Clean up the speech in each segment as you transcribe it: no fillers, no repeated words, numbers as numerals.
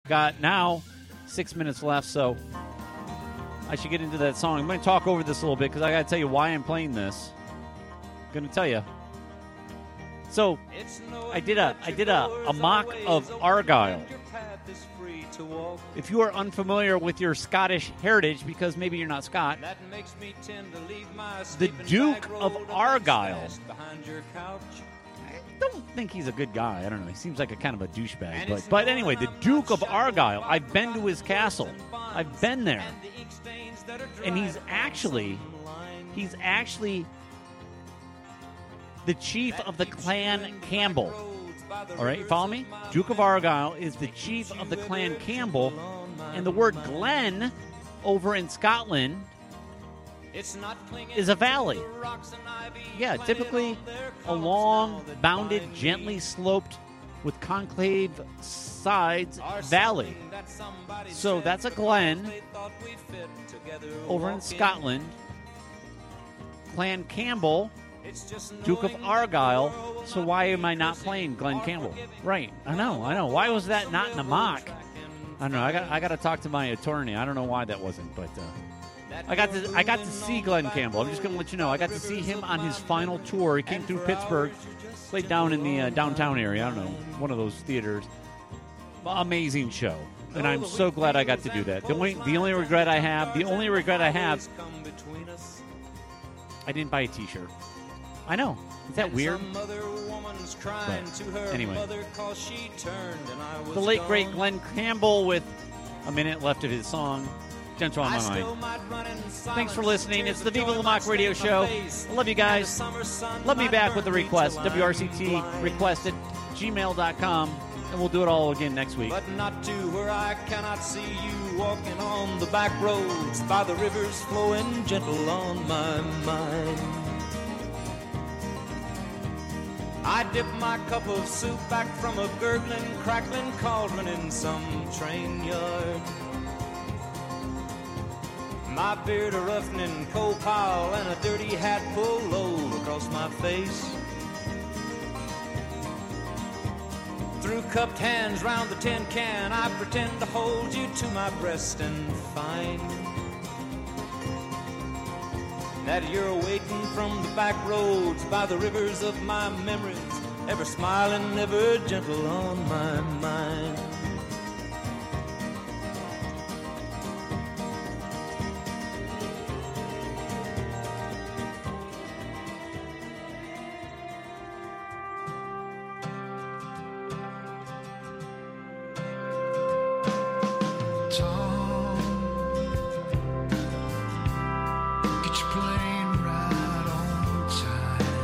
got now 6 minutes left, so I should get into that song. I'm going to talk over this a little bit because I got to tell you why I'm playing this. I'm going to tell you. So I did a mock of Argyle. If you are unfamiliar with your Scottish heritage, because maybe you're not Scot, the Duke of Argyle. I don't think he's a good guy. I don't know. He seems like a kind of a douchebag. But anyway, the Duke of Argyle. I've been to his castle. I've been there. And he's actually the chief of the Clan Campbell. All right, follow me? Duke of Argyle is the chief of the Clan Campbell. And the word glen over in Scotland is a valley. Yeah, typically a long, bounded, gently sloped, with concave sides valley. So that's a glen over in Scotland. Clan Campbell, Duke of Argyle. So why am I not playing Glen Campbell? Right, I know. Why was that not in the mock? I don't know. I got to talk to my attorney. I don't know why that wasn't, but I got to see Glen Campbell. I'm just going to let you know. I got to see him on his final tour. He came through Pittsburgh, played down in the downtown area. I don't know, one of those theaters. Amazing show, and I'm so glad I got to do that. The only regret I have, I didn't buy a T-shirt. I know. Is that weird? But anyway, the late great Glen Campbell with a minute left of his song. Gentle on my mind. Thanks for listening. It's the Viva La Mock Radio Show. I love you guys. Love me back with the request. WRCT request at gmail.com. And we'll do it all again next week. But not to where I cannot see you walking on the back roads by the rivers flowing gentle on my mind. I dip my cup of soup back from a gurgling, crackling cauldron in some train yard. My beard a roughening coal pile and a dirty hat pulled low across my face. Through cupped hands round the tin can, I pretend to hold you to my breast and find that you're waiting from the back roads by the rivers of my memories, ever smiling, ever gentle on my mind.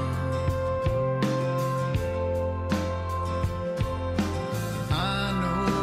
I know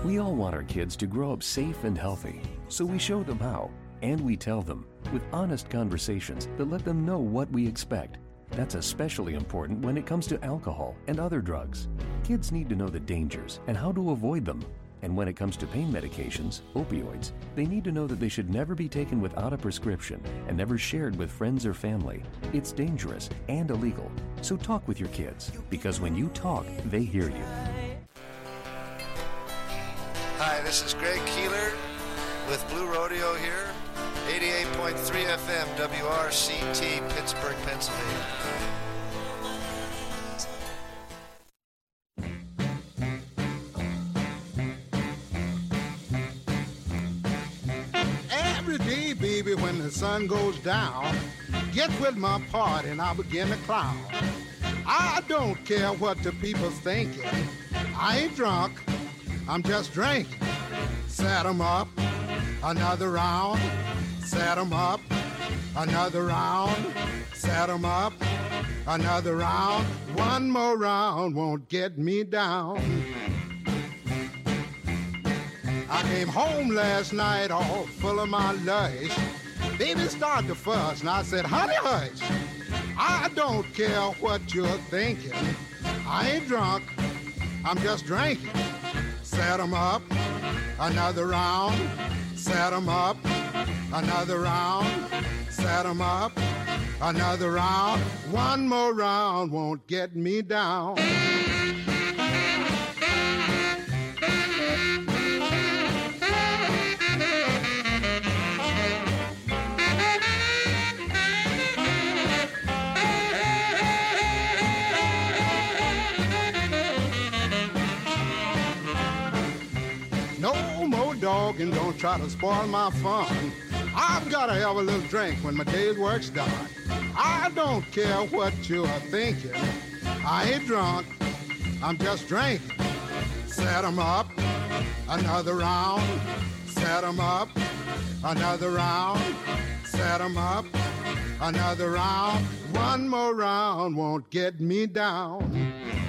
We all want our kids to grow up safe and healthy, so we show them how, and we tell them with honest conversations that let them know what we expect. That's especially important when it comes to alcohol and other drugs. Kids need to know the dangers and how to avoid them. And when it comes to pain medications, opioids, they need to know that they should never be taken without a prescription and never shared with friends or family. It's dangerous and illegal. So talk with your kids, because when you talk, they hear you. Hi, this is Greg Keeler with Blue Rodeo here, 88.3 FM, WRCT, Pittsburgh, Pennsylvania. Every day, baby, when the sun goes down, get with my party and I begin to clown. I don't care what the people's thinking. I ain't drunk, I'm just drinking. Set 'em up, another round. Set 'em up, another round. Set 'em up, another round. One more round won't get me down. I came home last night all full of my lush. Baby started to fuss and I said, honey, hush. I don't care what you're thinking. I ain't drunk, I'm just drinking. Set 'em up, another round. Set 'em up, another round. Set 'em up, another round. One more round won't get me down. No more dogging, don't try to spoil my fun. I've got to have a little drink when my day's work's done. I don't care what you're thinking. I ain't drunk, I'm just drinking. Set 'em up, another round. Set 'em up, another round. Set 'em up, another round. One more round won't get me down.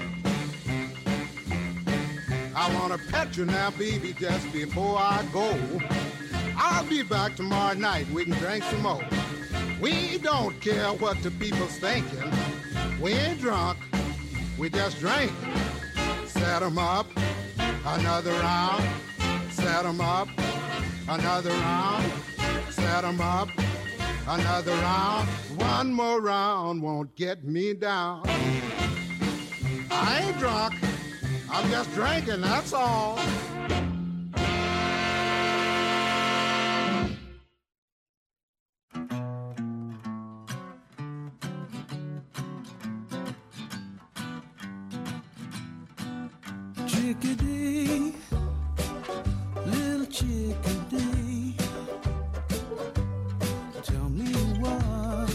I want to pet you now, baby, just before I go. I'll be back tomorrow night, we can drink some more. We don't care what the people's thinking. We ain't drunk, we just drink. Set 'em up, another round. Set 'em up, another round. Set 'em up, another round. One more round won't get me down. I ain't drunk, I'm just drinking, that's all. Chickadee, little chickadee, tell me what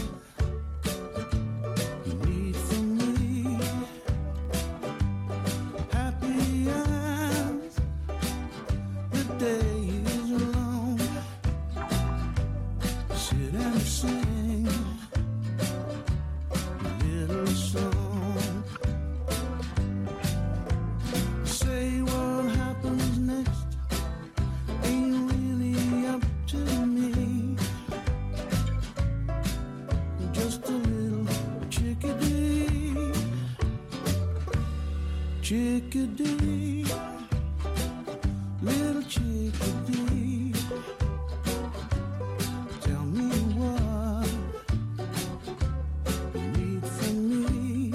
you need from me. Happy as the day is long, sit and sing a little song. Say what happens next ain't really up to me. Just a little chickadee, chickadee, little chickadee, tell me what you need from me.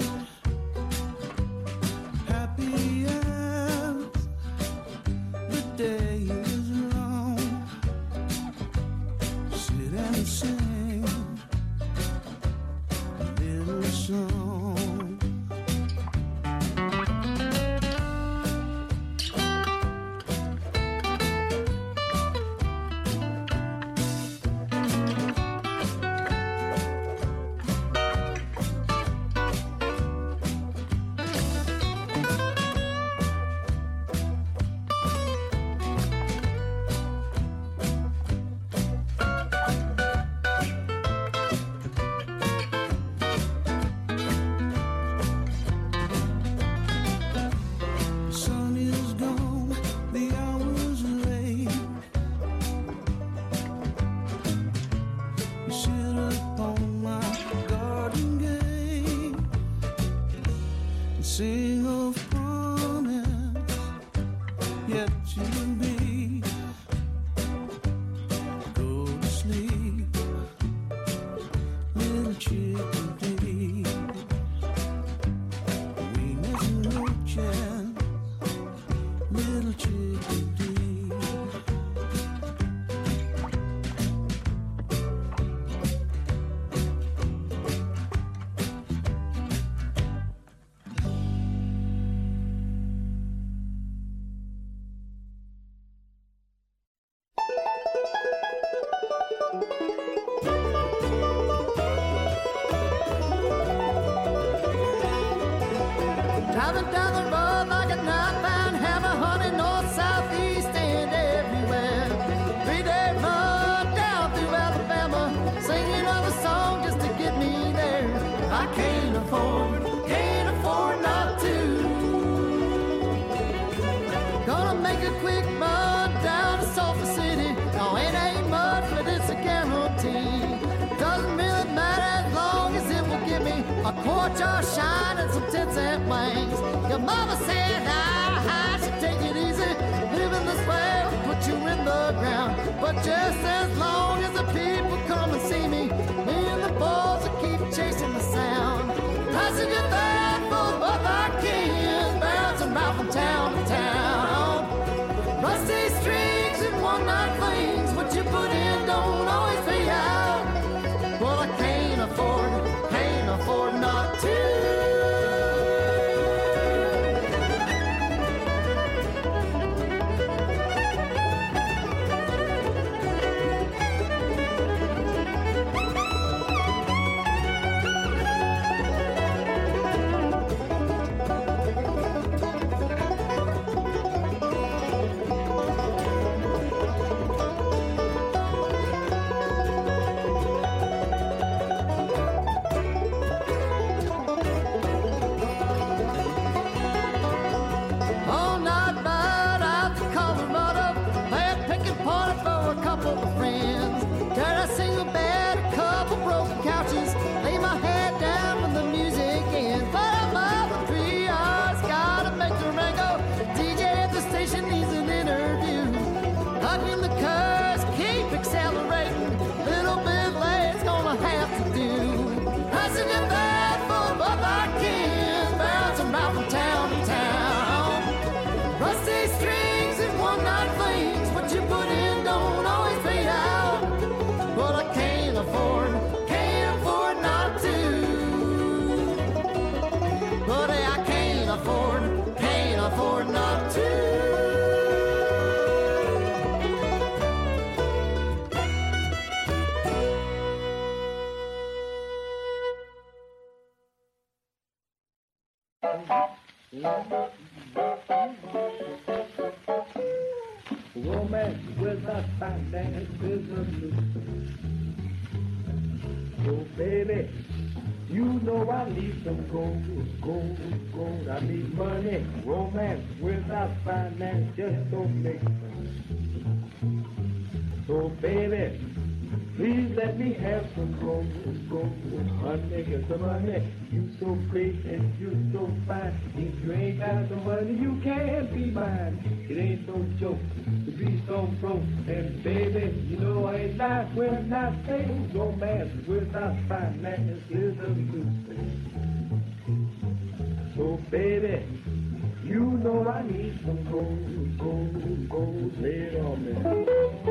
Happy as the day is long, sit and sing a little song. king of promise, yet you'll be. Go to sleep, little chickadee. We miss no chance, little chickadee. Driving down the road like a nightbound hammer, honey, north, south, east, and everywhere. 3-day run down through Alabama, singing of a song just to get me there. I can't afford not to. Gonna make a quick run down to Sulphur City. No, it ain't much, but it's a guarantee. Doesn't really matter as long as it will give me a quart jar shine and some 10-cent wings. Your mama said I should take it easy. Living this way will put you in the ground. But just as long as the people come and see me, me and the boys will keep chasing the sound. Passenger van full of our kids, bouncing round from town to town. Rusty strings and one-night flings, what you put in don't always pay out. Well, I can't afford not to. All night ride out to Colorado, play a picking party for a couple of friends. Got a single bed, a couple broken couches, lay my head down when the music ends. But I'm up for 3 hours, gotta make Durango. DJ at the station needs an interview. Hugging the curves, keep accelerating. Little bit late's gonna have to do. Passenger van full of our kids, bouncing round from town to town. Rusty strings and one-night flings, what you put in don't always pay out. But I can't afford not to. But I can't afford not to. Romance without finance is a nuisance. Oh, baby, you know I need some gold. I need money. Romance without finance just don't make sense. So, baby, please let me have some gold. Honey, get some money. You so pretty and you so fine. If you ain't got the money, you can't be mine. It ain't no joke to be so broke. And baby, you know I ain't lying when I say romance without finance is a nuisance. So baby, you know I need some gold. Lay it on me.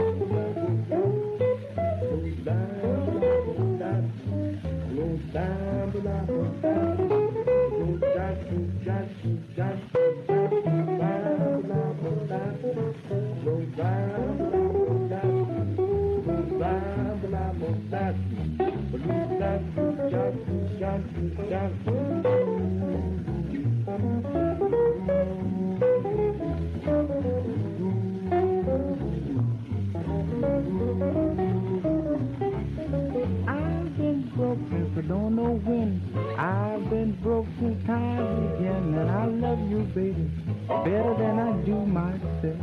I've been broke since I don't know when. I've been broke since time began, and I love you, baby, better than I do myself.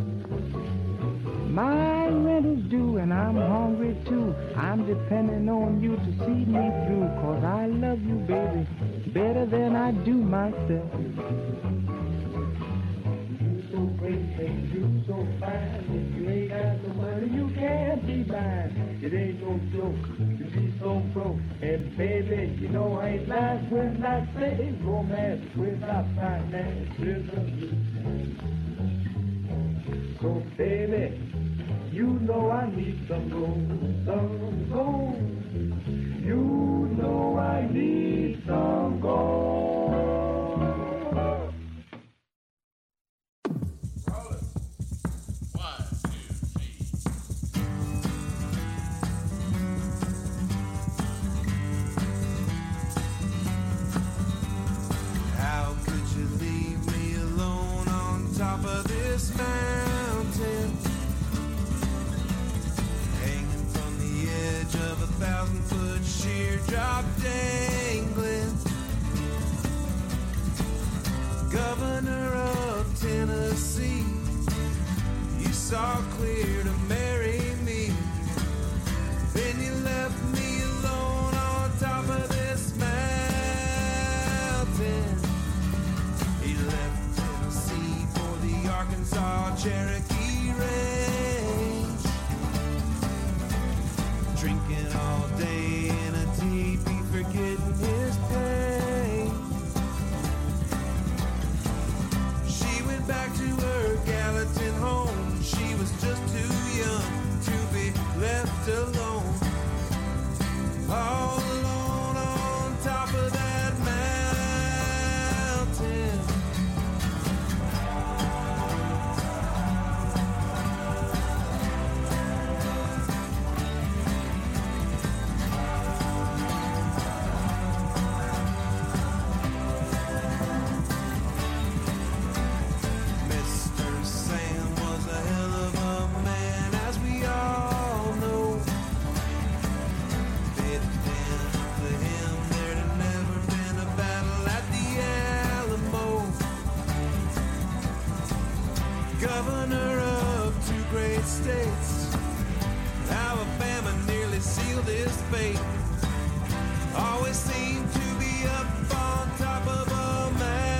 My rent is due and I'm hungry too. I'm depending on you to see me through, 'cause I love you, baby, better than I do myself. You so great and you so fine. If you ain't got no money, you can't be mine. It ain't no joke to be so broke. And baby, you know I ain't lying when I say romance without finance is a loose. So baby, you know I need some gold, some gold. You know I need some gold. How could you leave me alone on top of this mountain? Hanging from the edge of 1,000-foot sheer drop dangling. Governor of Tennessee, you saw clear to marry me. Then you left me alone on top of this mountain. He left Tennessee for the Arkansas Cherokee Range, drinking all day in a teepee, forgetting his pain. She went back to her Gallatin home. She was just too young to be left alone, all alone on top of that mountain. Mr. Sam was a hell of a man, as we all know. If it had been for him, there'd have never been a battle at the Alamo. Governor of 2 great states, Alabama nearly sealed his fate. Always seemed to be up on top of a mountain.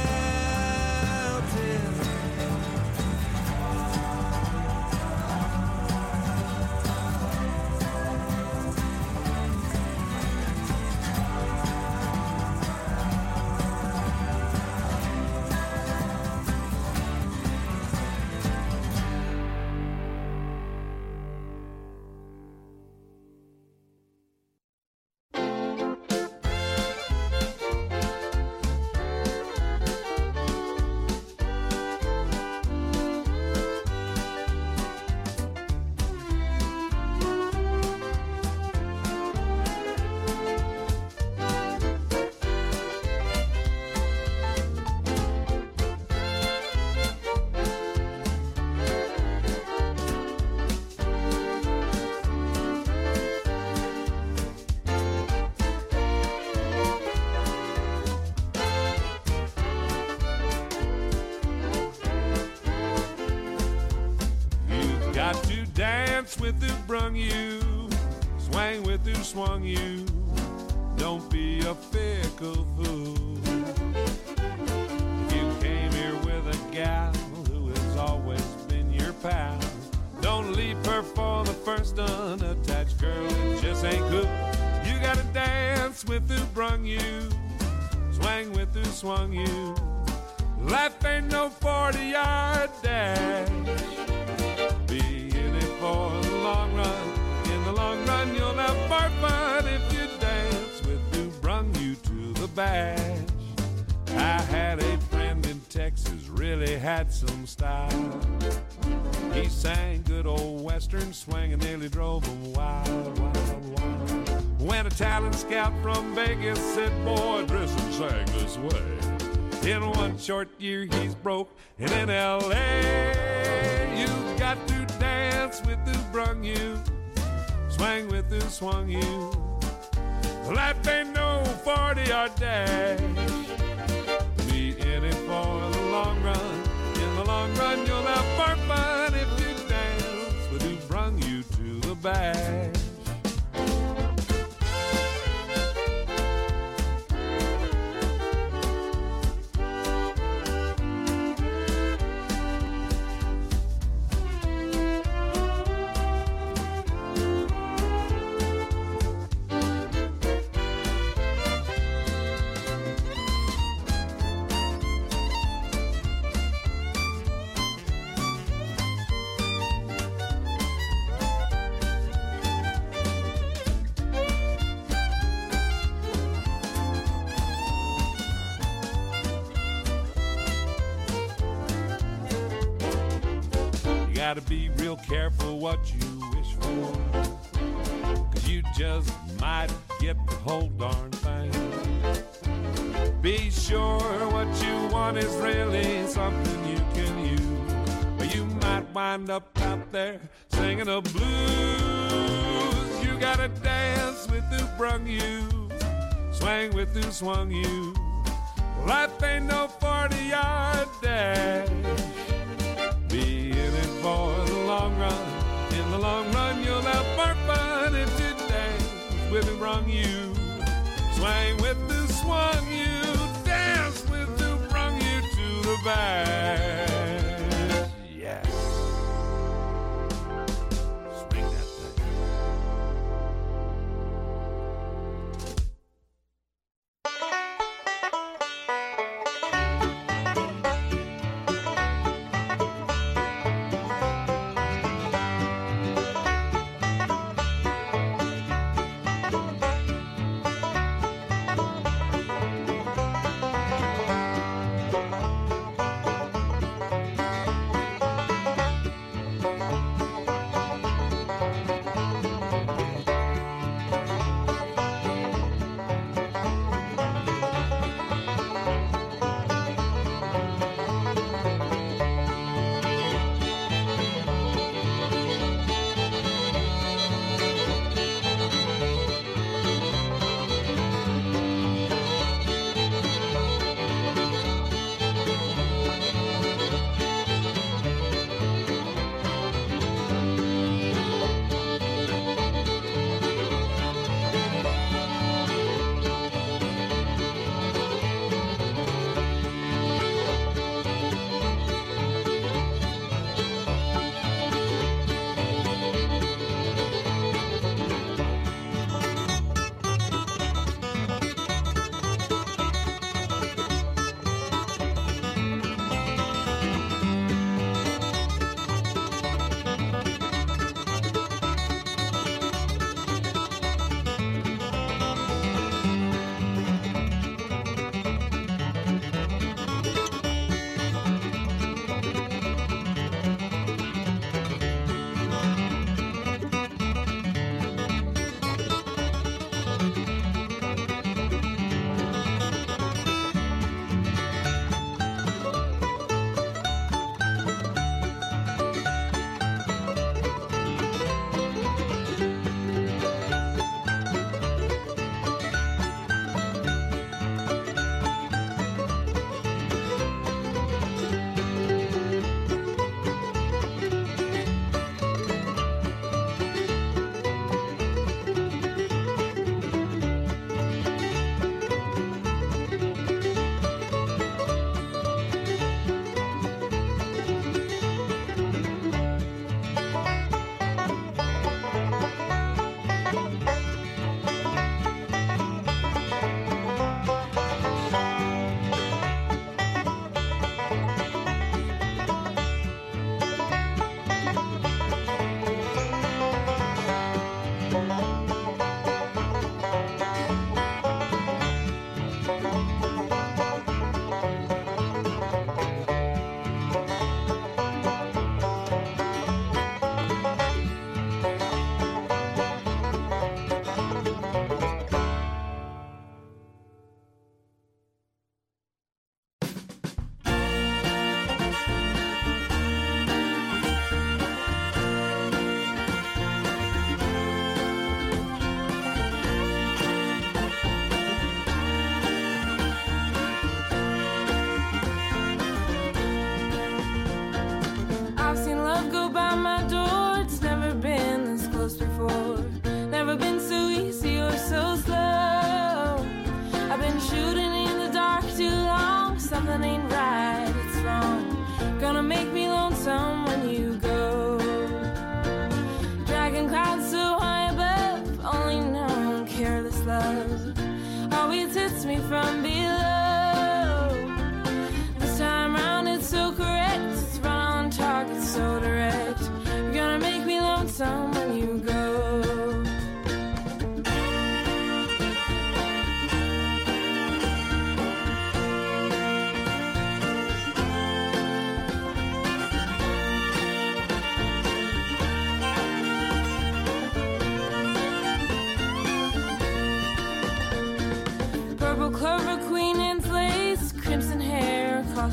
You've got to dance with who brung you, swang with who swung you. Don't be a fickle fool. If you came here with a gal who has always been your pal, don't leave her for the first unattached girl. It just ain't cool. You gotta dance with who brung you, swang with who swung you. Life ain't no 40-yard dash. Be in it for the long run. In the long run, you'll have more fun if you dance with who brung you to the bash. I had a friend in Texas, really had some style. He sang good old western swing and nearly drove him wild, wild, wild. When a talent scout from Vegas said, boy, Grissom sang this way. In 1 short year he's broke, and in L.A. you've got to dance with who brung you, swang with who swung you. Life ain't no 40-yard dash. Be in it for the long run. In the long run you'll have more fun if you dance with who brung you to the bash. gotta be real careful what you wish for, 'cause you just might get the whole darn thing. Be sure what you want is really something you can use, or you might wind up out there singing the blues. You gotta dance with who brung you, swing with who swung you. Life ain't no 40-yard dash. Be in it for the long run. In the long run, you'll have more fun if you dance with who brung you, swing with who swung you, dance with who brung you to the bash. Yeah. Swing that thing.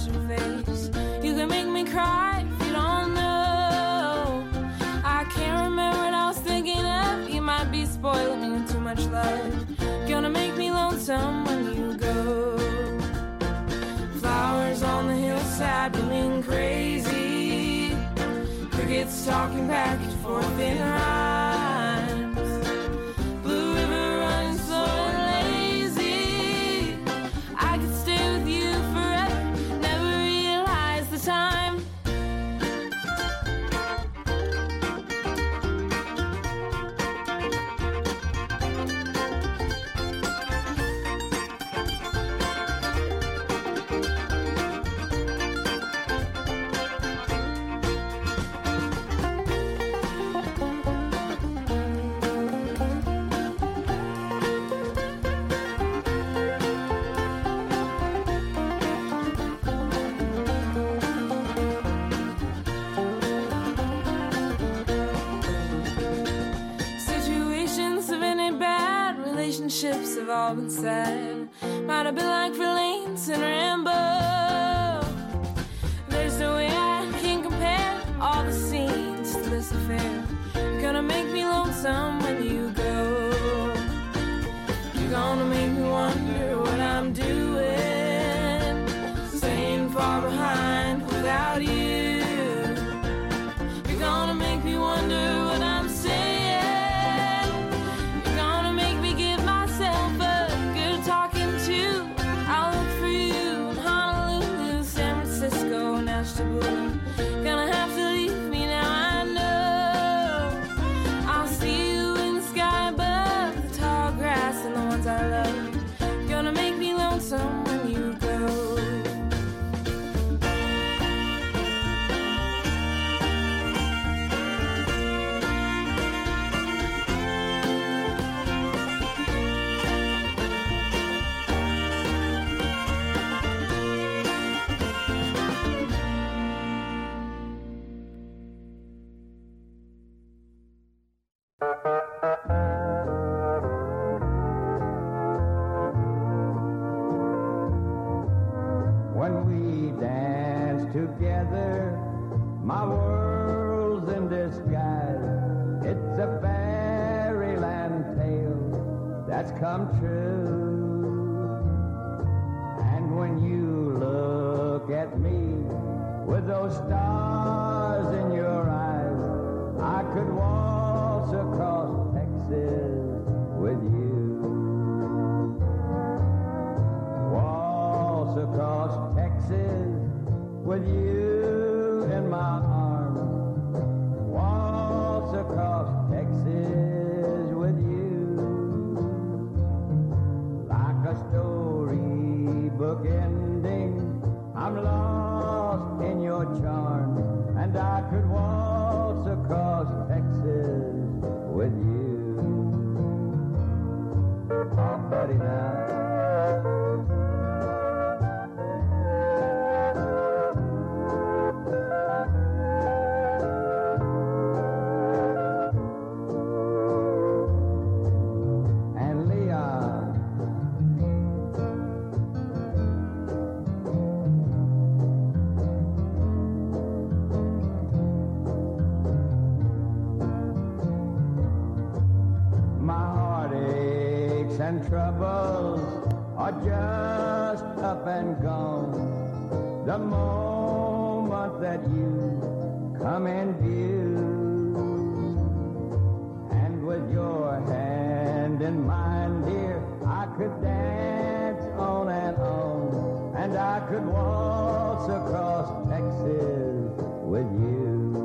wash your face. You can make me cry if you don't know. I can't remember what I was thinking of. You might be spoiling me with too much love. Gonna make me lonesome when you go. Flowers on the hillside blooming crazy. Crickets talking back and forth in rhymes. Blue river running slow and lazy. I could stay with you forever, never realize the time. Relationships have all been said. Might have been like Verlaine and Rambo. There's no way I can compare all the scenes to this affair. You're gonna make me lonesome when you go. You're gonna make me wonder what I'm doing, staying far behind without you. You're gonna make me wonder what I'm saying. Gonna have to leave me now, I know. I'll see you in the sky above the tall grass and the ones I love. Gonna make me lonesome when you go. When we dance together, my world's in disguise. It's a fairyland tale that's come true. And when you look at me with those stars in your eyes, I could waltz across Texas with you. Waltz across Texas with you in my arms. Waltz across Texas with you. Like a storybook ending, I'm lost in your charm, and I could waltz across Texas with you. Oh, buddy, now. And troubles are just up and gone the moment that you come in view. And with your hand in mine, dear, I could dance on, and I could waltz across Texas with you.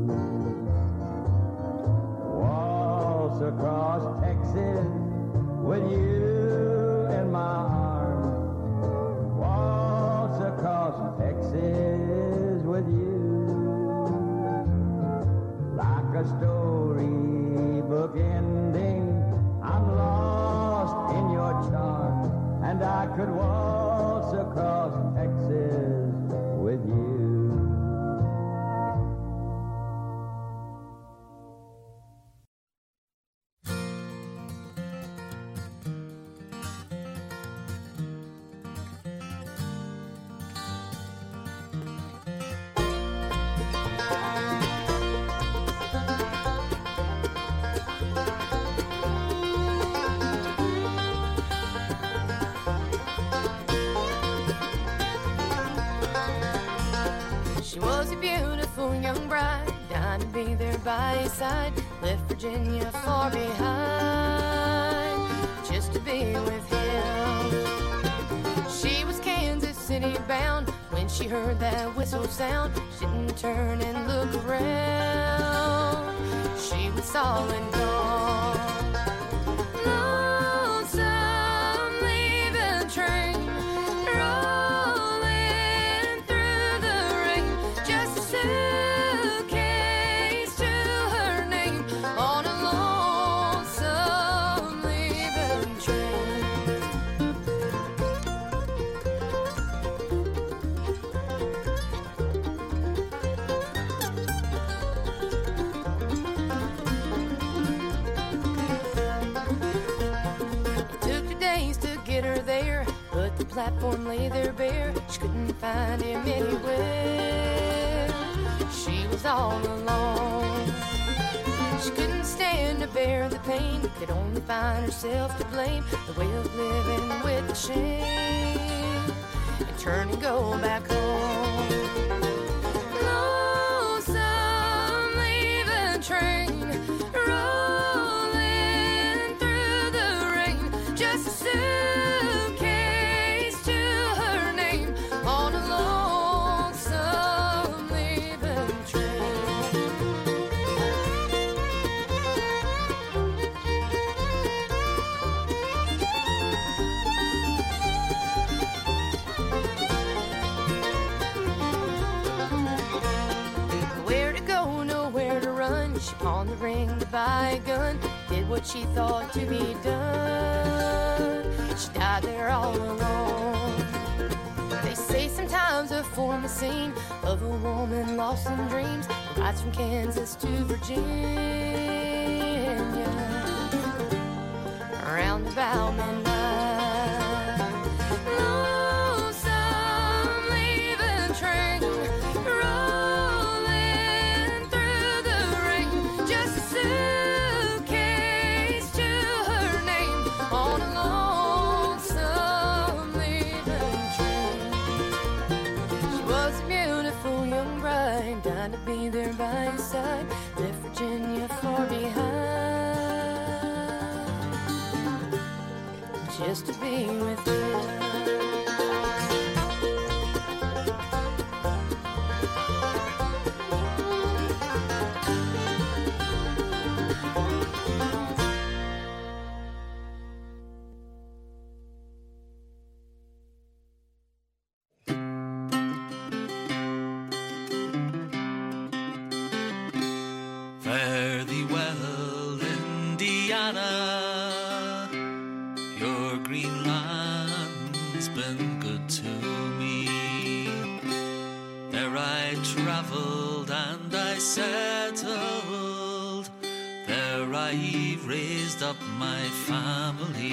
Waltz across Texas with you in my arms. Waltz across Texas with you. Like a storybook ending, I'm lost in your charm, and I could waltz across Texas with you. She was a beautiful young bride, dying to be there by his side. Left Virginia far behind, just to be with him. She was Kansas City bound. When she heard that whistle sound, she didn't turn and look around. She was all and gone. Lonesome leaving train, rolling through the rain. Just a suitcase to her name on a lonesome leaving train. Get her there, but the platform lay there bare. She couldn't find him anywhere. She was all alone. She couldn't stand to bear the pain, could only find herself to blame. The way of living with the shame, and turn and go back home. Lonesome leaving train, rolling through the rain. Just a suitcase to her name on a lonesome leaving train. Where to go, nowhere to run. She pawned the ring to buy a gun, did what she thought to be done. She died there all alone. They say sometimes a form a scene of a woman lost in dreams, who rides from Kansas to Virginia around about midnight. Lonesome leaving train, rolling through the rain. Just a suitcase to her name on a lonesome leaving train. She was a beautiful young bride, dying to be there by his side. Left Virginia far behind, just to be with him. Fare thee well, Indiana. Your green land's been good to me. There I traveled and I settled. There I raised up my family.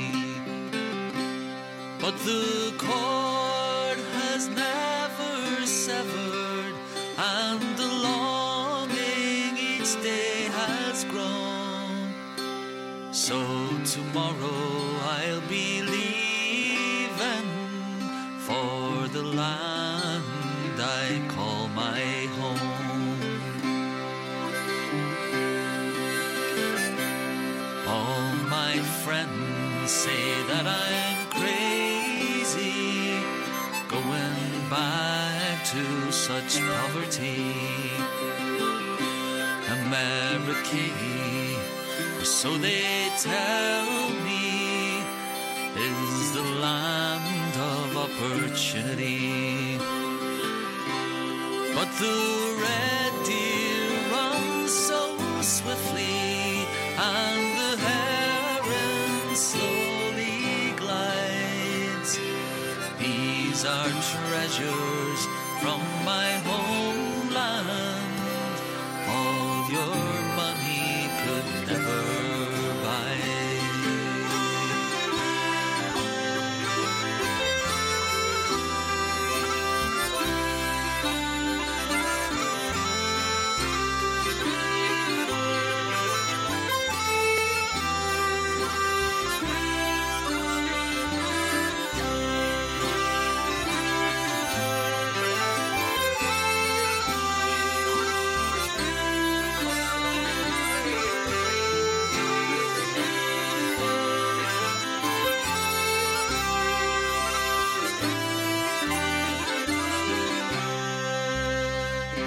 But the cord has never severed, and the longing each day has grown. So tomorrow I'll be leaving for the land I call my home. All my friends say that I'm crazy, going back to such poverty. America, so they tell me, is the land of opportunity. But the red deer runs so swiftly, and the heron slowly glides. These are treasures from my homeland. All your money could never buy.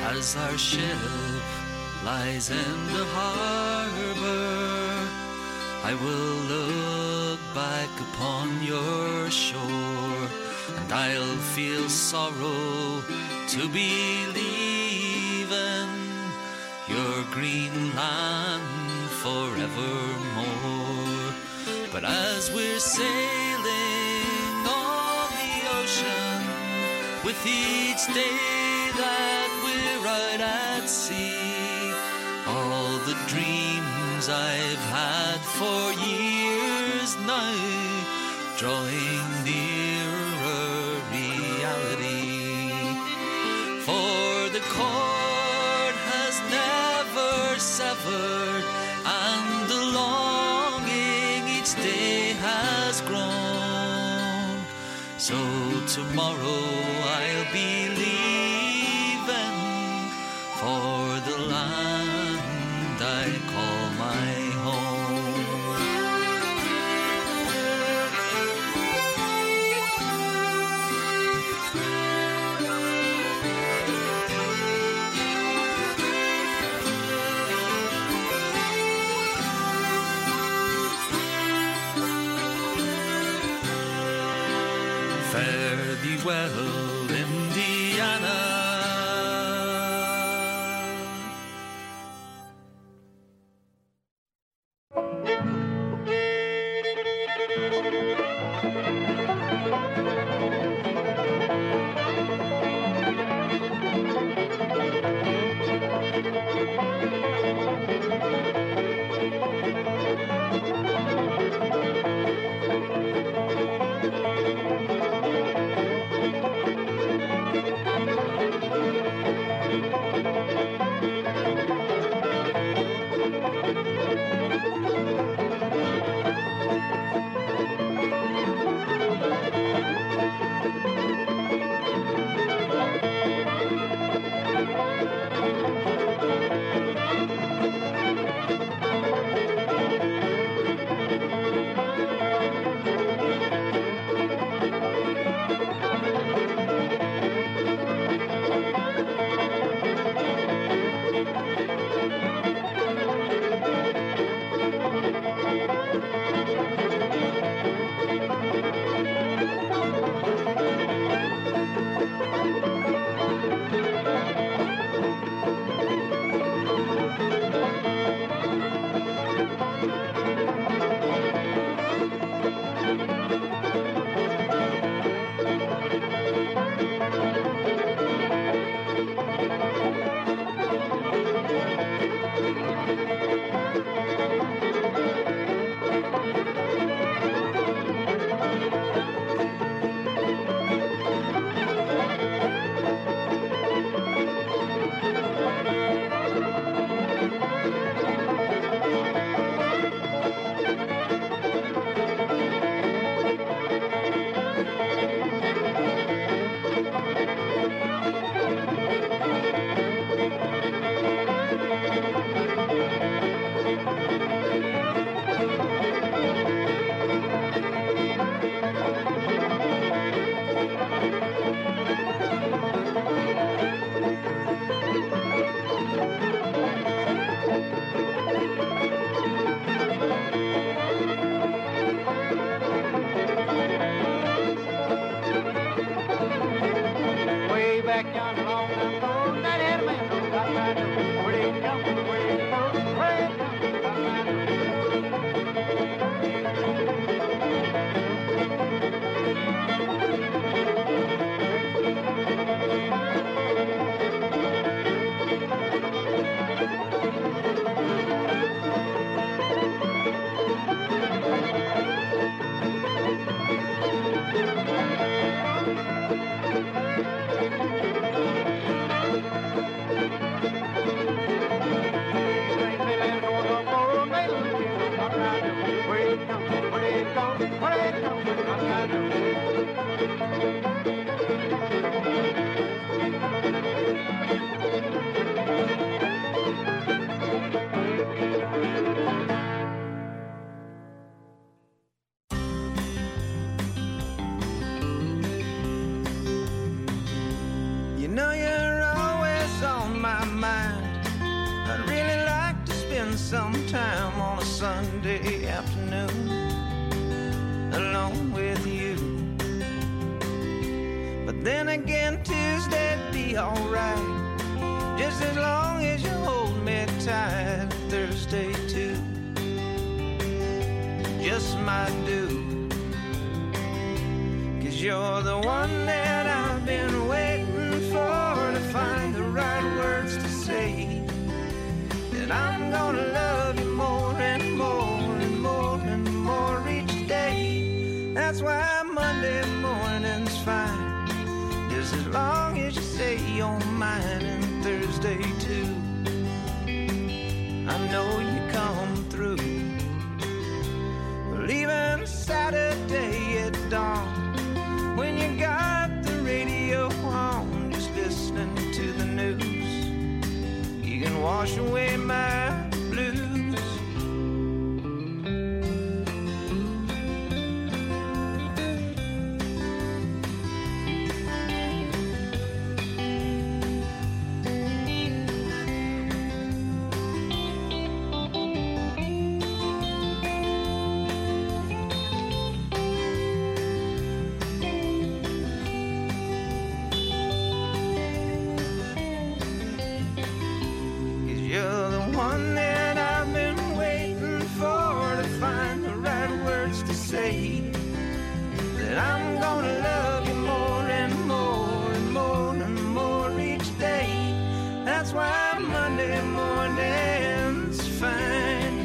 as our ship lies in the harbor, I will look back upon your shore, and I'll feel sorrow to be leaving your green land forevermore. But as we're sailing on the ocean, with each day that we're out at sea, all the dreams I've had for years now drawing nearer reality. For the cord has never severed, and the longing each day has grown. So tomorrow I'll be leaving for the land I call my home. Fare thee well, Indiana. my mind. I'd really like to spend some time on a Sunday afternoon alone with you. But then again, Tuesday'd be alright, just as long as you hold me tight. Thursday too just might do, 'cause you're the one that I've been waiting for, to find the right words to say. And I'm gonna love you more and more and more and more each day. That's why Monday morning's fine, just as long as you say you're mine. And Thursday too, I know you come through. Well, even Saturday at dawn, when you got the radio on, just listening to the news, you can wash away my blues. That I'm gonna love you more and more and more and more each day. That's why Monday morning's fine.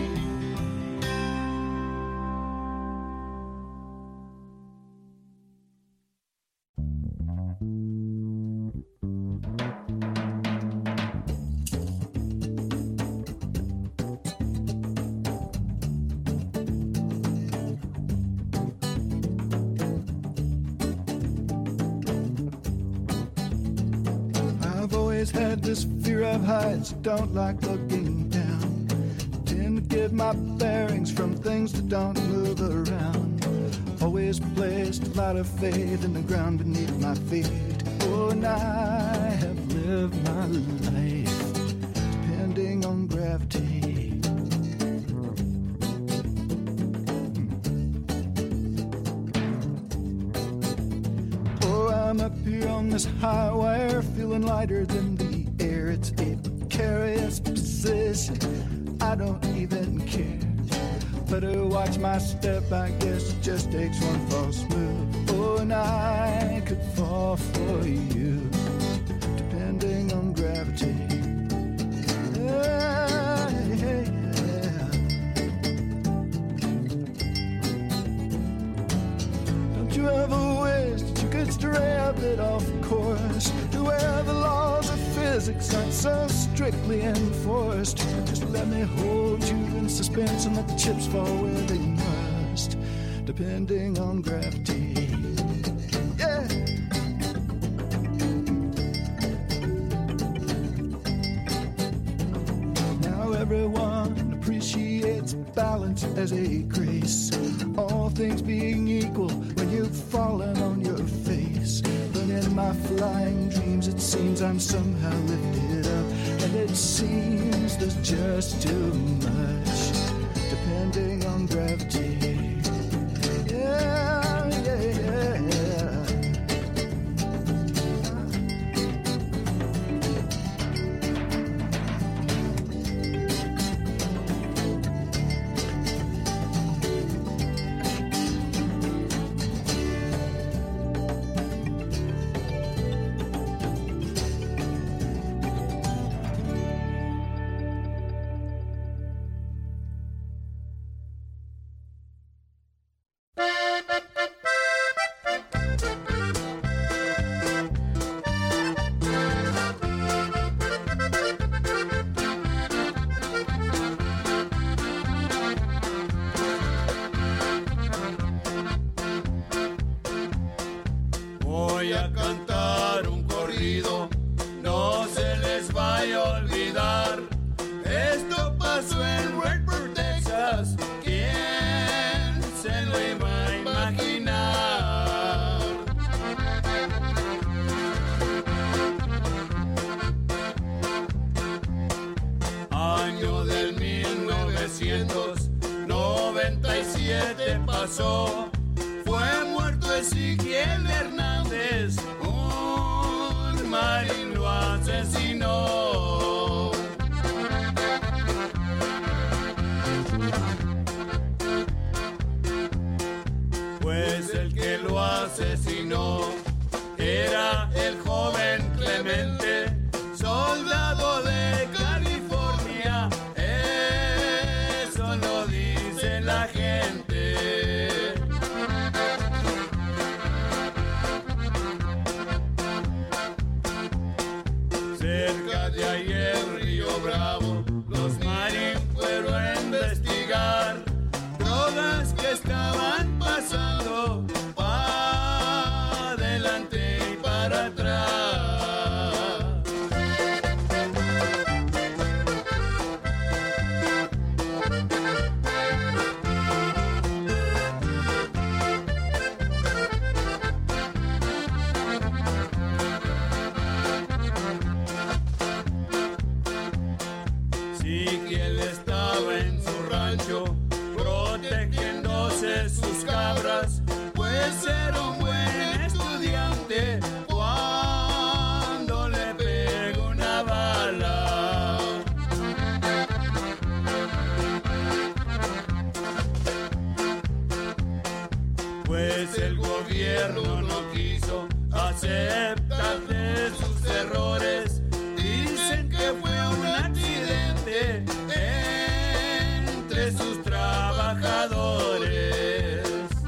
Had this fear of heights, don't like looking down. Tend to get my bearings from things that don't move around. Always placed a lot of faith in the ground beneath my feet. Oh, and I have lived my life depending on gravity. Oh, I'm up here on this high wire, feeling lighter than the air. It's a precarious position, I don't even care. Better watch my step, I guess it just takes one false move. Oh, and I could fall for you, depending on gravity. Yeah, yeah, yeah. Don't you ever wish that you could stray a bit off course, to where the laws of physics aren't so strictly enforced? Just let me hold you in suspense and let the chips fall where they must, depending on gravity. Yeah. Now everyone appreciates balance as a grace, all things being equal when you've fallen on your face. But in my flying dreams it seems I'm somehow lifted up, and it seems there's just too much, depending on gravity. Yeah, yeah, yeah. pasó. Fue muerto Ezequiel Hernández, un marín lo asesinó. Pues el que lo asesinó era el joven Clemente, soldado de California. Eso lo dice la gente. Cerca de ahí el Río Bravo, los marines fueron a investigar drogas que estaban pasando para adelante y para atrás. Sí que él estaba en su rancho protegiéndose sus cabras, pues era un buen estudiante cuando le pegó una bala. Pues el gobierno no quiso aceptar de sus errores. Dicen que fue un accidente entre sus trabajadores.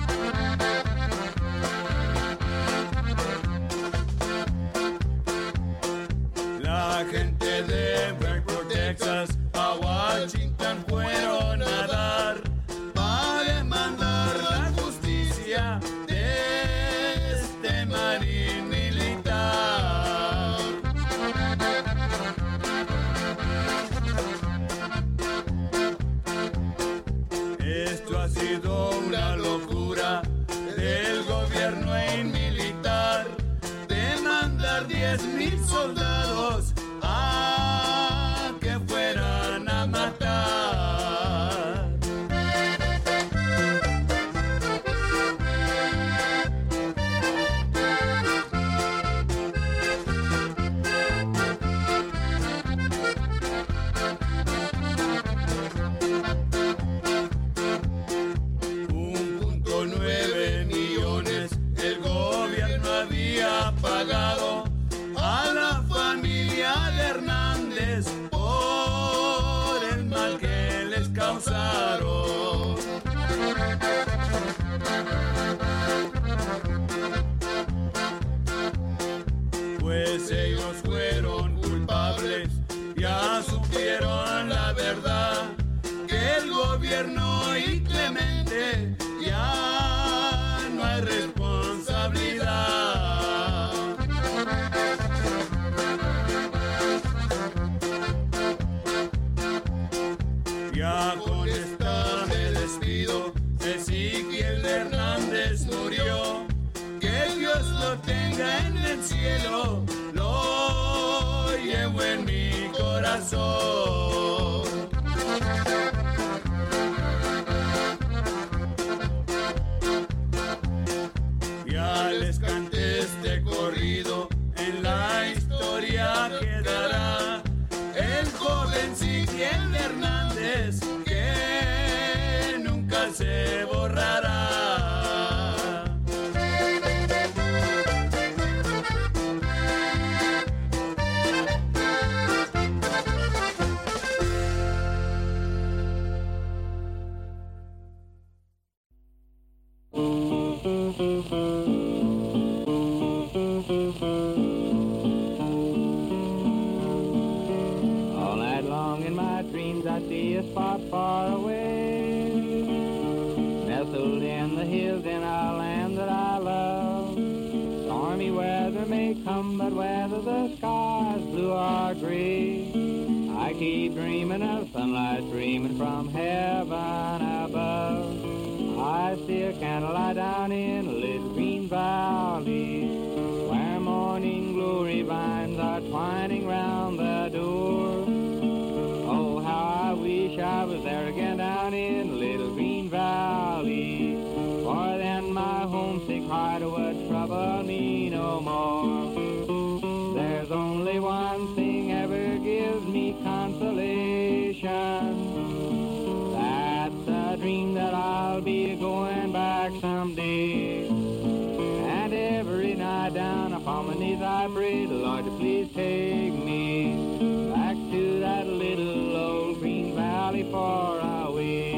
La gente de Frankfurt, Texas, a Washington fueron a dar para demandar la justicia de este marín militar. Esto ha sido una locura del gobierno y militar, demandar 10,000 soldados a que fueran a matar. $1.9 millones el gobierno había pagado a la familia de Hernández por el mal que les causaron. Pues ellos fueron culpables, ya supieron la verdad, que el gobierno y Clemente ya no hay responsabilidad. Ya con esta me despido, Ezequiel Hernández murió, que Dios lo tenga en el cielo, lo llevo en mi corazón. Ya les canté este corrido, en la historia quedará el joven Ezequiel Hernández, que nunca se borrará. All night long in my dreams I see a spot far away, nestled in the hills in our land that I love. Stormy weather may come, but whether the sky's blue or gray, I keep dreaming of sunlight streaming from heaven above. I see a candlelight down in a little green valley, where morning glory vines are twining round the door. Oh, how I wish I was there again down in a little green valley, sunshine. That's a dream that I'll be going back someday. And every night down upon my knees I pray the Lord to please take me back to that little old green valley far away.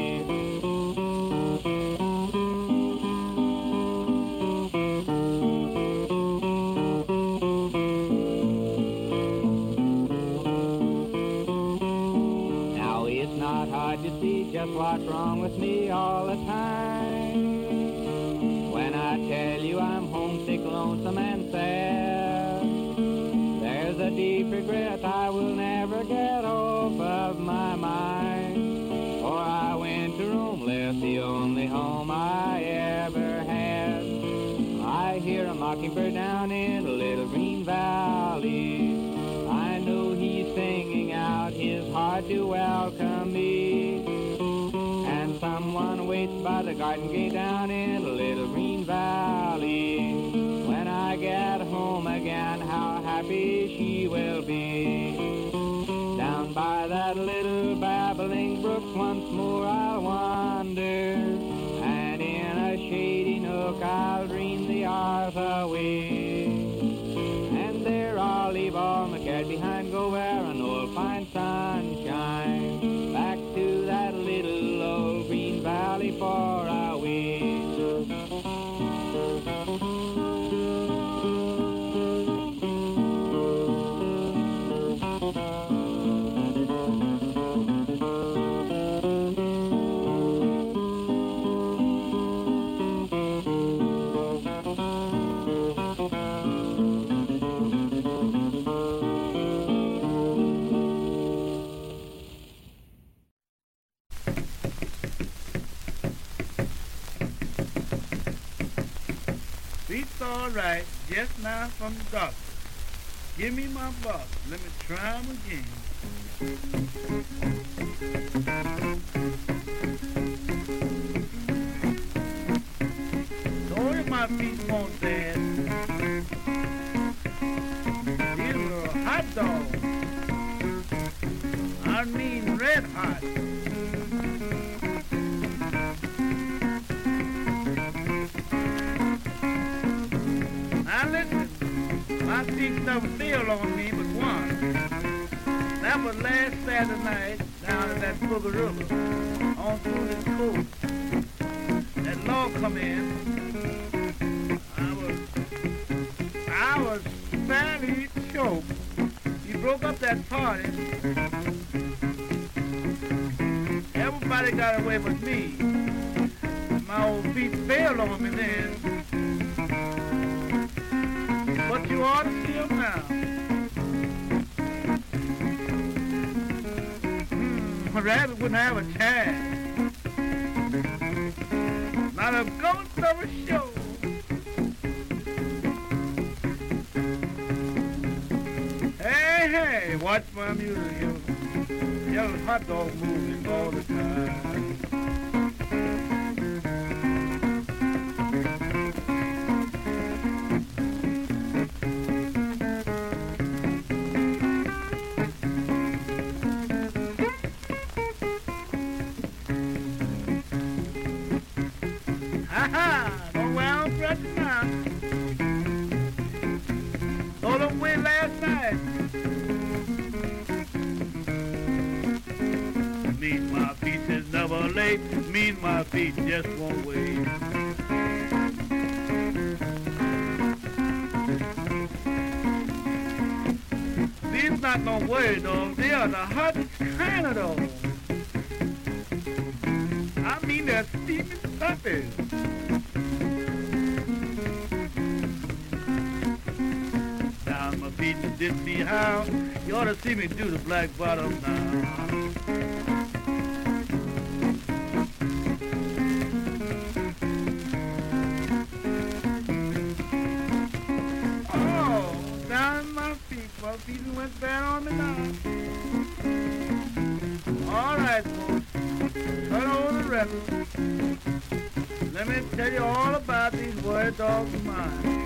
Just what's wrong with me all the time. When I tell you I'm homesick, lonesome, and sad, there's a deep regret I will never get off of my mind. For I went to Rome, left the only home I ever had. I hear a mockingbird down in the little green valley. I know he's singing out his heart to welcome me. Someone waits by the garden gate down in the little green valley. When I get home again, how happy she will be. Down by that little babbling brook once more I'll wander, and in a shady nook I'll dream the hours away. And there I'll leave all my cares behind, go where an old fine sunshine, back to that little old green valley far away. Beats all right, just now from the doctor. Give me my box, let me try 'em again. Told you my feet won't dance. These were hot dogs. I mean red hot. Now listen, my feet never fell on me but once. That was last Saturday night down at that Booger River on through this coast. That log come in. I was fairly choked. He broke up that party. Everybody got away but me. My old feet fell on me then. But you ought to see him now. A rabbit wouldn't have a chance. Not a ghost of a show. Hey, hey, watch my music. Yellow hot dog movies all the time. Don't wear on stretching now. Told them win last night. Meet my feet is never late. Meet my feet just won't wait. These not no worry dogs. They are the hottest kind of dogs. I mean they're steaming puppies. Down my feet you didn't see how. You ought to see me do the black bottom now. Oh, down my feet went bad on me now. All right, folks, turn over the record. Let me tell you all about these word dogs of mine.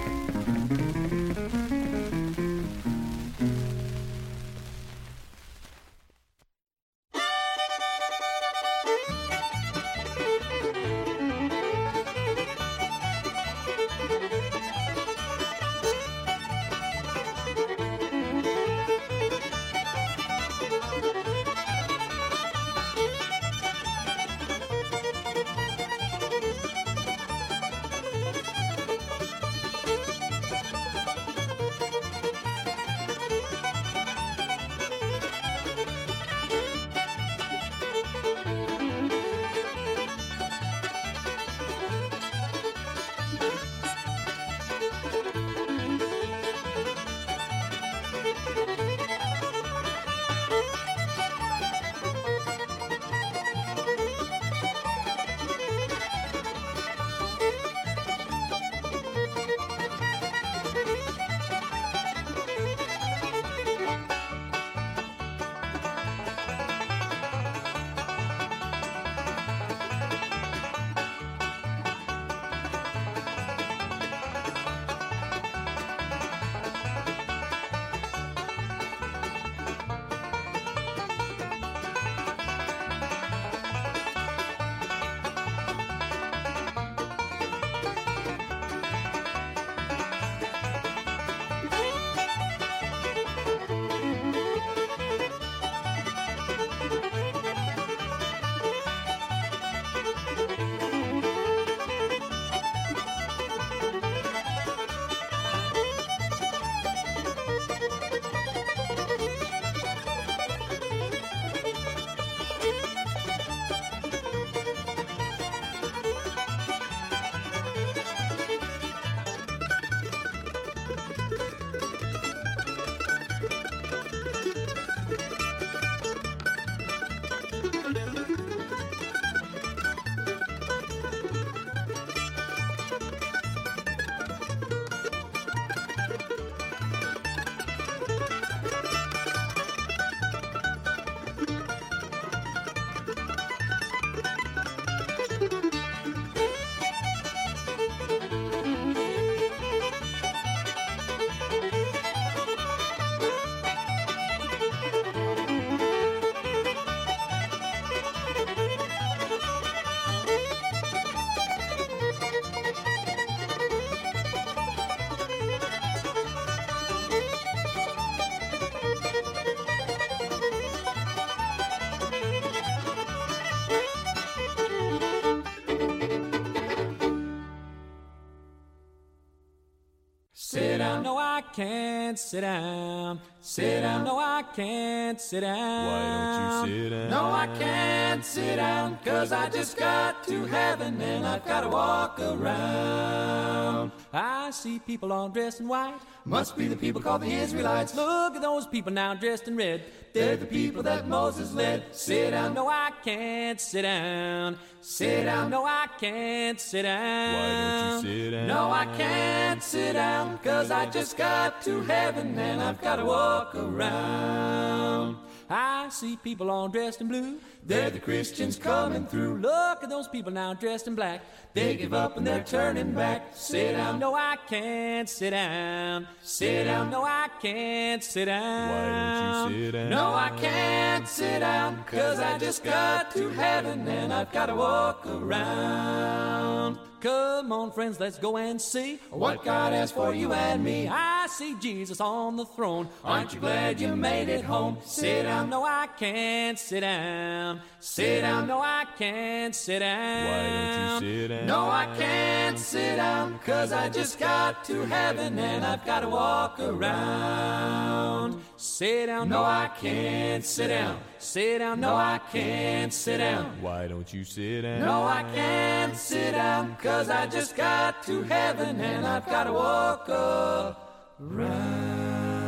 can't sit down. Sit down, no, I can't sit down. Why don't you sit down? No, I can't sit down, 'cause I just got to heaven and I've got to walk around. I see people all dressed in white. Must be the people called the Israelites. Look at those people now dressed in red. They're the people that Moses led. Sit down, no, I can't sit down. Sit down, no, I can't sit down. Why don't you sit down? No, I can't sit down, 'cause I just got to heaven and I've got to walk around. I see people all dressed in blue. They're the Christians coming through. Look at those people now dressed in black. They give up and they're turning back. Sit down, no, I can't sit down. Sit down, no, I can't sit down. Why don't you sit down? No, I can't sit down, 'cause I just got to heaven and I've got to walk around. Come on, friends, let's go and see what God has for you and me. I see Jesus on the throne. Aren't you glad you made it home? Sit down, no, I can't sit down. Sit down, no, I can't sit down. Why don't you sit down? No, I can't sit down, 'cause I just got to heaven and I've got to walk around. Sit down, no, I can't sit down. Sit down, no, I can't sit down. Why don't you sit down? No, I can't sit down, 'cause I just got to heaven and I've got to walk around.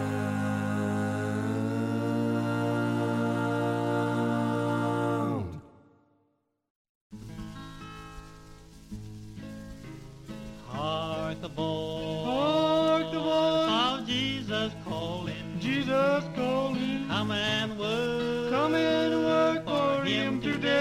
Hark the voice of Jesus calling. Jesus calling. Come and work. Come and work for him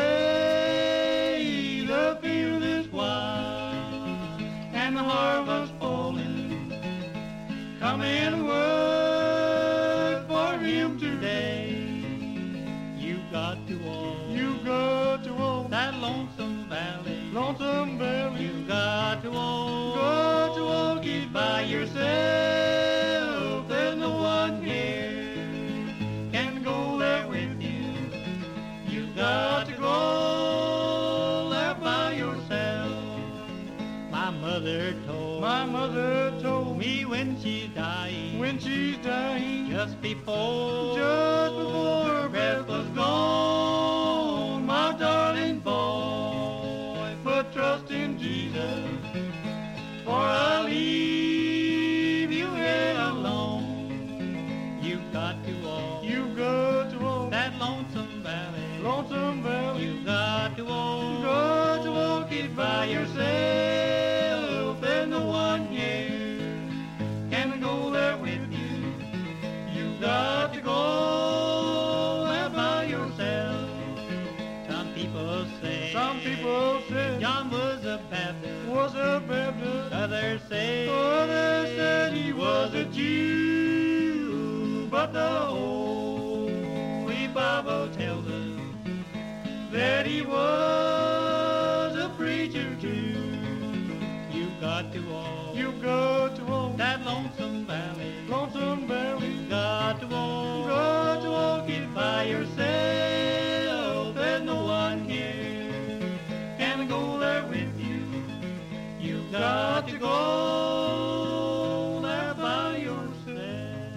today. The field is wide and the harvest falling. Come and work for him today. You got to walk. You got to walk that lonesome valley. Lonesome valley. You got to walk. Got to walk it by yourself. There's no one here can go there with you. You got to go there by yourself. My mother told me when she's dying. When she's dying. Just before her breath was gone. My darling boy, put trust in Jesus, for I'll leave you here alone. You got to walk. You got to walk that lonesome valley. Lonesome valley. You got to walk. Got to walk it by yourself. There's no one here can go there with you. You got to go there by yourself. Some people say John was a Baptist. Others say he was a Jew. But the Holy Bible tells us that he was a preacher too. You got to walk. You got to walk that lonesome valley. Lonesome valley. You got to walk. Got to walk it by yourself. There's no one here can go there with you. You got to go there by yourself.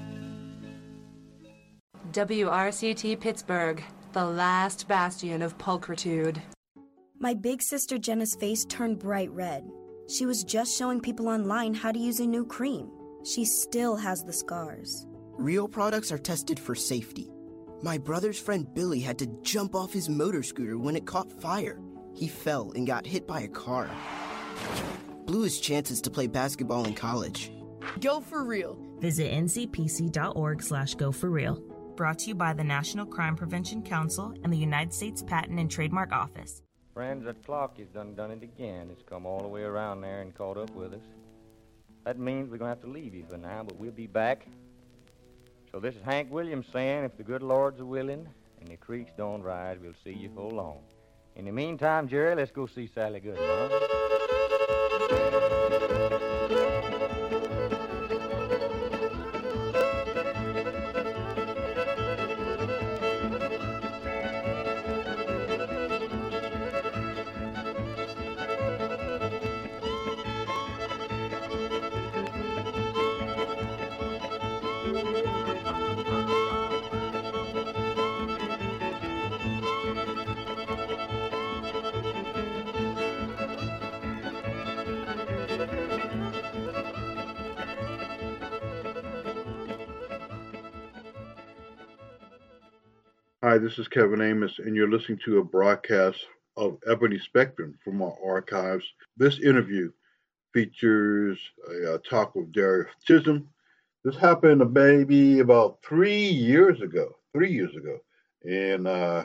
WRCT Pittsburgh, the last bastion of pulchritude. My big sister Jenna's face turned bright red. She was just showing people online how to use a new cream. She still has the scars. Real products are tested for safety. My brother's friend Billy had to jump off his motor scooter when it caught fire. He fell and got hit by a car. Blew his chances to play basketball in college. Go for real. Visit ncpc.org/goforreal. Brought to you by the National Crime Prevention Council and the United States Patent and Trademark Office. Friends, that clock has done it again. It's come all the way around there and caught up with us. That means we're going to have to leave you for now, but we'll be back. So this is Hank Williams saying, if the good Lord's willing and the creeks don't rise, we'll see you for long. In the meantime, Jerry, let's go see Sally Goodman, huh? Hi, this is Kevin Amos, and you're listening to a broadcast of Ebony Spectrum from our archives. This interview features a talk with Darius Chisholm. This happened maybe about 3 years ago. 3 years ago, in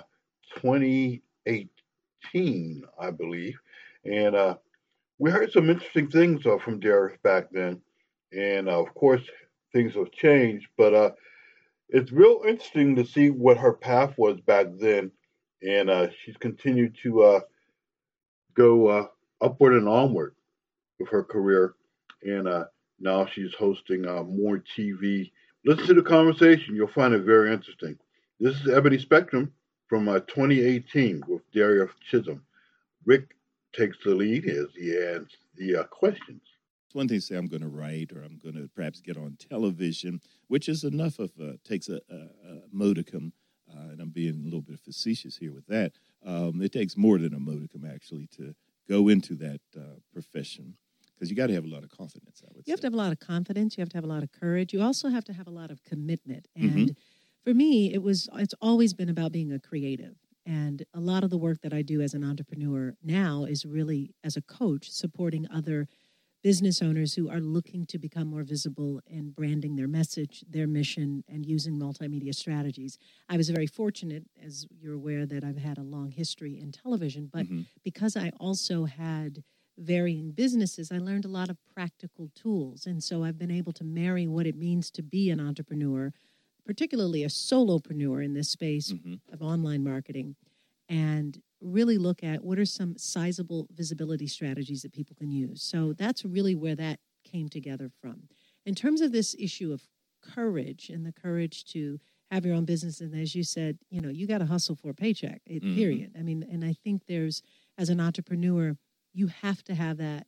2018, I believe, and we heard some interesting things from Darius back then, and of course, things have changed, but it's real interesting to see what her path was back then, and she's continued to go upward and onward with her career, and now she's hosting more TV. Listen to the conversation; you'll find it very interesting. This is Ebony Spectrum from 2018 with Darius Chisholm. Rick takes the lead as he asks the questions. One thing to say I'm going to write or I'm going to perhaps get on television, which is enough of takes a modicum, and I'm being a little bit facetious here with that. It takes more than a modicum, actually, to go into that profession, because you got to have a lot of confidence, I would say. You have to have a lot of confidence. You have to have a lot of courage. You also have to have a lot of commitment. And for me, it's always been about being a creative. And a lot of the work that I do as an entrepreneur now is really, as a coach, supporting other business owners who are looking to become more visible in branding their message, their mission, and using multimedia strategies. I was very fortunate, as you're aware, that I've had a long history in television, but because I also had varying businesses, I learned a lot of practical tools. And so I've been able to marry what it means to be an entrepreneur, particularly a solopreneur in this space of online marketing, and really look at what are some sizable visibility strategies that people can use. So that's really where that came together from. In terms of this issue of courage and the courage to have your own business, and as you said, you got to hustle for a paycheck, period. I mean, and I think as an entrepreneur, you have to have that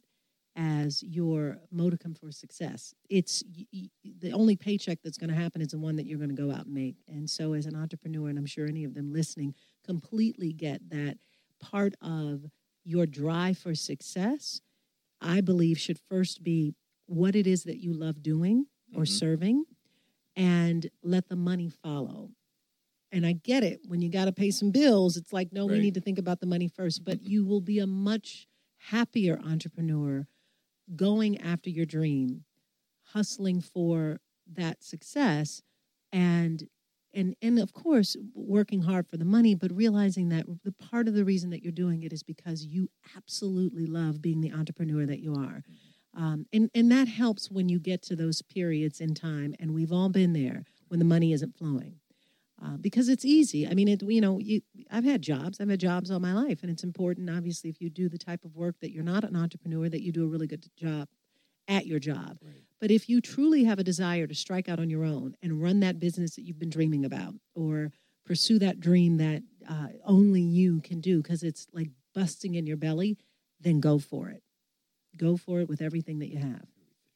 as your modicum for success. It's the only paycheck that's going to happen is the one that you're going to go out and make. And so as an entrepreneur, and I'm sure any of them listening completely get that part of your drive for success, I believe should first be what it is that you love doing or serving, and let the money follow. And I get it. When you got to pay some bills, it's like, no, we need to think about the money first. But you will be a much happier entrepreneur going after your dream, hustling for that success, and of course, working hard for the money, but realizing that the part of the reason that you're doing it is because you absolutely love being the entrepreneur that you are. And that helps when you get to those periods in time, and we've all been there, when the money isn't flowing. Because it's easy. I mean, I've had jobs all my life, and it's important, obviously, if you do the type of work that you're not an entrepreneur, that you do a really good job at your job. Right. But if you truly have a desire to strike out on your own and run that business that you've been dreaming about, or pursue that dream that only you can do because it's like busting in your belly, then go for it. Go for it with everything that you have.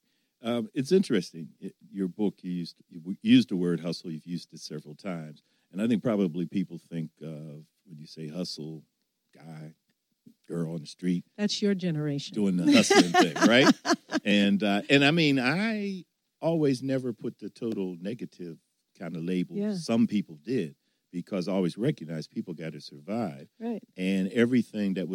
It's interesting. Your book, you used the word hustle. You've used it several times. And I think probably people think of, when you say hustle, guy, girl on the street. That's your generation. Doing the hustling thing, right? And I mean, I always never put the total negative kind of label. Yeah. Some people did, because I always recognize people got to survive. Right. And everything that was